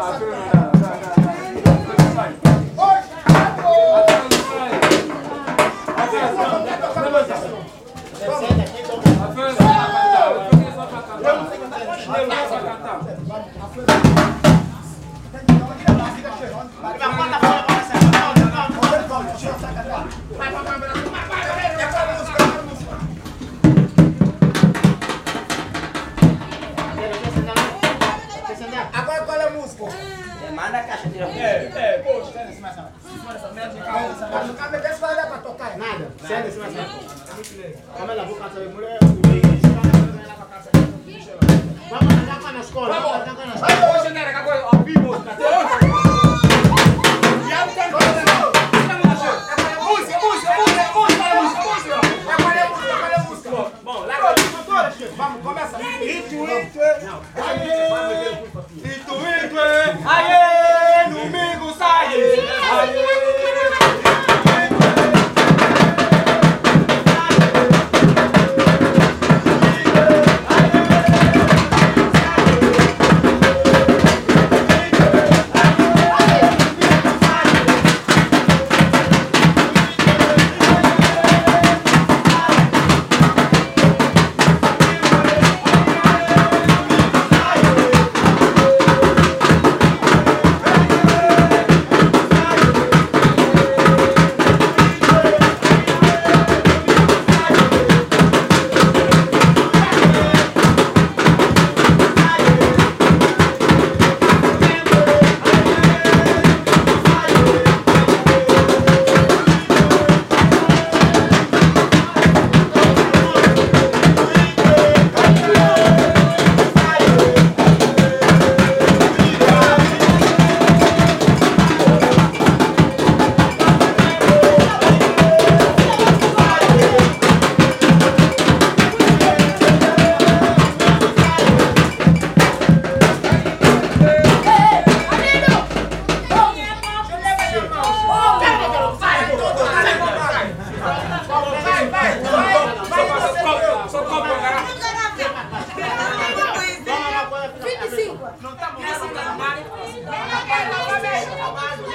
Agora qual é a música? Manda a caixa, tira. Poxa, senta em cima. O cara me deixa para tocar. Nada. Senta em cima. Vamos lá, vou cantar a mulher. Vamos cantar na escola. Vamos cantar na escola. Hoje não era que agora a Bíblia. Vamos, começa. Aê, domingo sai. Não tá